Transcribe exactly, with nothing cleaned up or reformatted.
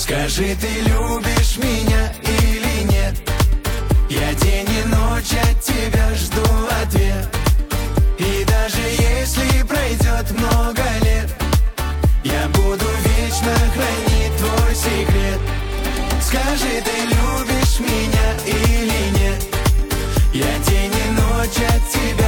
Скажи, ты любишь меня или нет? Я день и ночь от тебя жду ответ. И даже если пройдет много лет, я буду вечно хранить твой секрет. Скажи, ты любишь меня или нет? Я день и ночь от тебя